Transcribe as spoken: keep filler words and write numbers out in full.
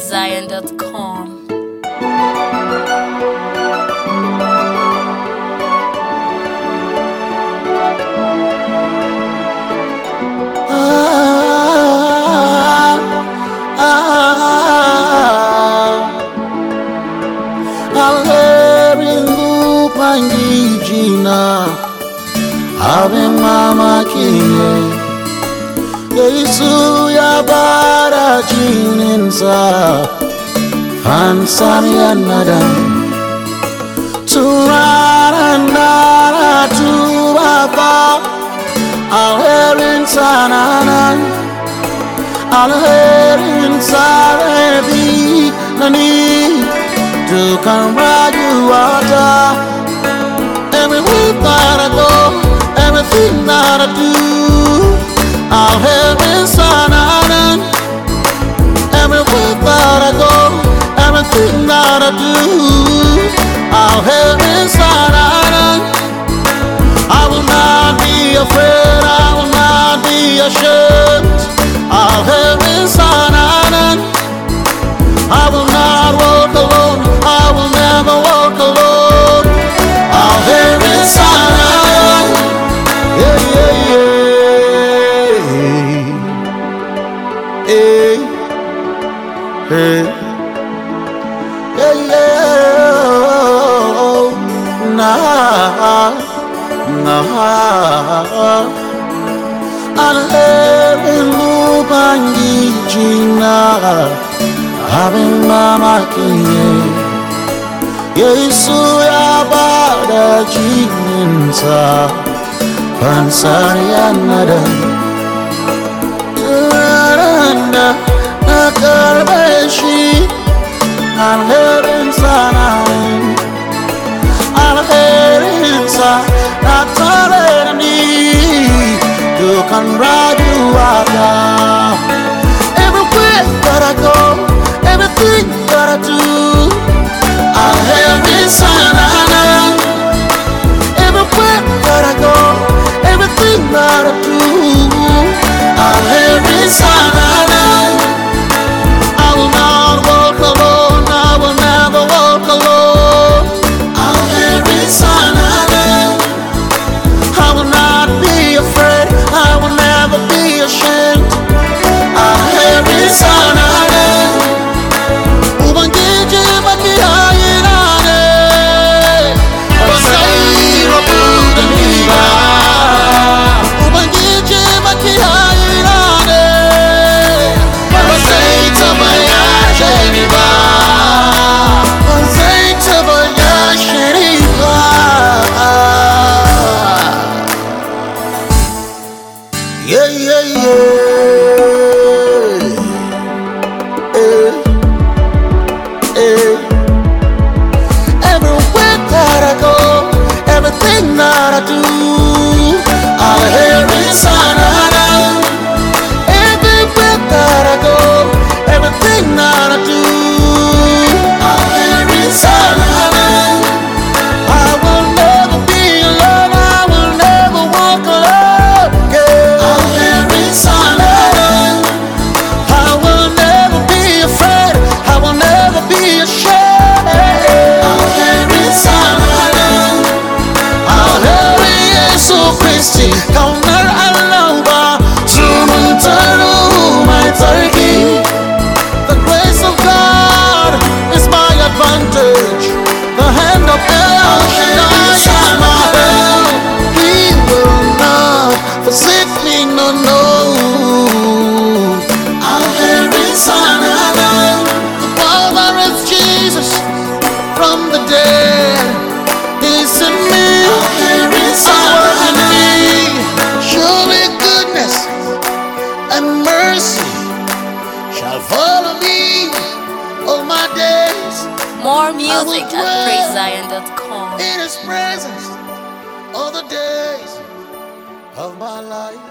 zion dot com. Ave mama kiye Yesu ya bara jininsa Fansani anada Turara nara tubaba Alherin sananan Alherin sarebi Nani Dukan raju wata Everywhere that I go everything that I do, I'll have inside and everywhere that I go, everything that I do, I'll have inside and I will not be afraid, I will not be ashamed. I'll have inside and I will not walk alone, I will never walk alone. I'll have inside. Yeah, yeah, yeah. Hey, hey, hey, yeah. Nah, nah. Alheru bangi jina, having mama kiye. Yesu ya bada jininsa. Pansari anada Turanda Nakarbeshi Alherin sanain Alherin sa Natareni Dukan raju wada Everywhere that I go Everything that I do Alherin sanain Everywhere that I go everything that I do, I'll have inside. I will not walk alone, I will never walk alone. I'll have inside. I will not be afraid, I will never be ashamed. I'll have inside. Ubangiji bakirayirane, Basairo budaniba. Yeah, yeah, yeah. Eh, eh. Everywhere that I go, everything that I do, I'll hear inside. Everywhere that I go, everything that I do, I'll hear inside. I will never be alone, I will never walk alone. Yeah. I'll hear inside. I will never be afraid, I will never be ashamed. I'll hear inside. I'll hear Yesu Christi, kaunar alamba, sumuntaru my turkey. The grace of God is my advantage. The hand of El Shaddai is my help. He will not forsake me, no, no. I'll hear inside. The Father is Jesus from the dead. He's in me. I'll hear inside in me. Surely goodness and mercy shall follow me all my days. More music at praise zion dot com. In His presence all the days of my life.